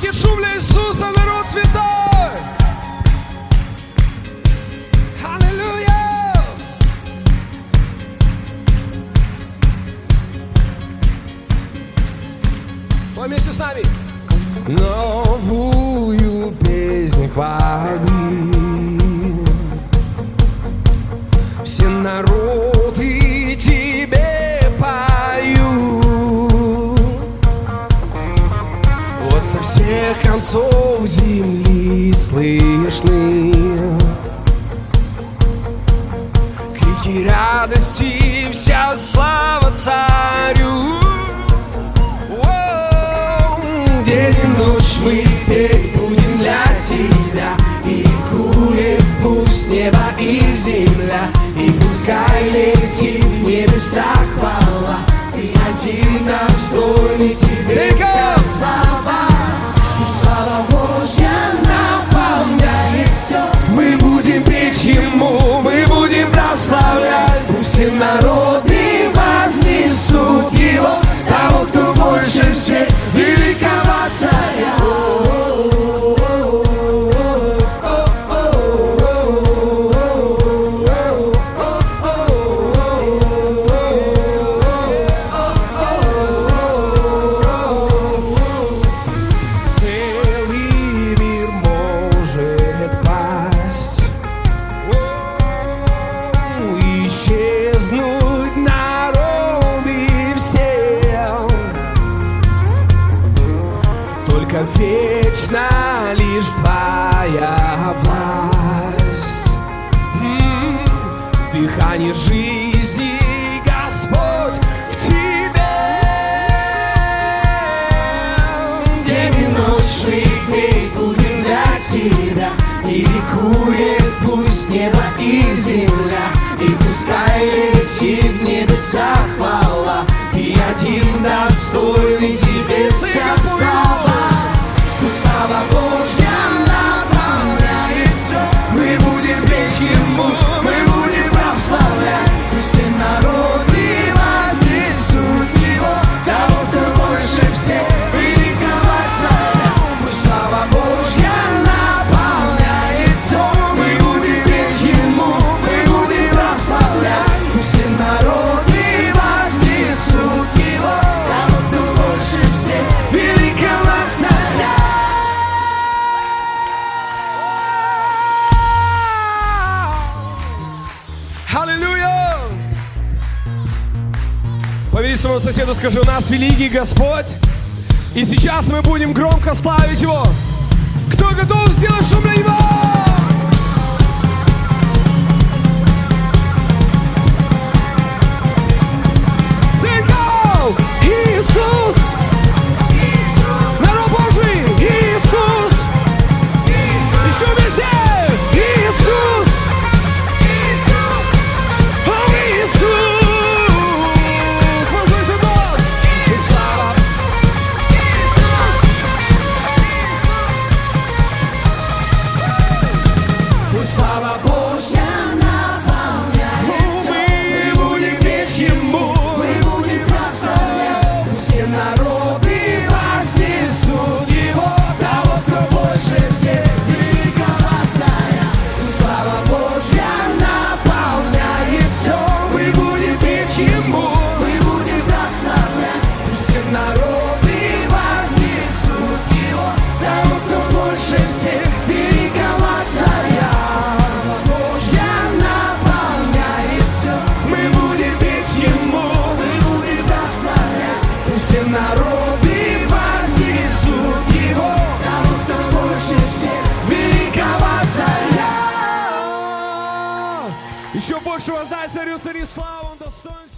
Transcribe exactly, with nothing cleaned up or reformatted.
громкий шум для Иисуса, народ святой! Аллилуйя! Вы вместе с нами. Новую песнь хвали все народы тебе поют. Вот со всех концов земли слышны крики радости, вся слава царю. День и ночь мы петь будем для тебя, и ликует пусть небо и земля, и пускай летит в небеса хвала. Ты один достойный, тебе вся слава. Слава Божья наполняет все. Мы будем петь Ему, мы будем прославлять. Пусть все народы вознесут Его, того, кто больше всех, великого царя. Целый мир может пасть, исчезнуть народы все, только вечно лишь твоя власть. М-м, дыхание жизни, Господь, в тебе. День и ночь мы петь будем для тебя, и ликует пусть небо и земля, и пускай летит в небесах хвала. Ты один достойный, тебе вся слава. Слава Божья наполняет все. Мы будем петь Ему, мы будем прославлять. Все народы вознесут Его, того, кто больше всех, великого царя. Слава Божья наполняет все. Мы будем петь Ему, мы будем прославлять. Все народы вознесут Его, того, кто больше всех, великого царя. Аллилуйя! Повери своему соседу, скажи: у нас великий Господь. И сейчас мы будем громко славить Его. Кто готов сделать шум для Него? Церковь! Иисус! Народ Божий! Иисус! Еще вместе! Иисус! Слава Божья наполняет все. Мы будем петь Ему, мы будем прославлять. Все народы вознесут Его, того, кто больше всех, великого царя. Слава Божья наполняет все. Мы будем петь Ему, мы будем прославлять. Все народы вознесут Его, того, кто больше всех, великого царя. Все народы вознесут Его, того, кто больше всех, великого царя. Еще больше воздать царю цари славу, он достоин.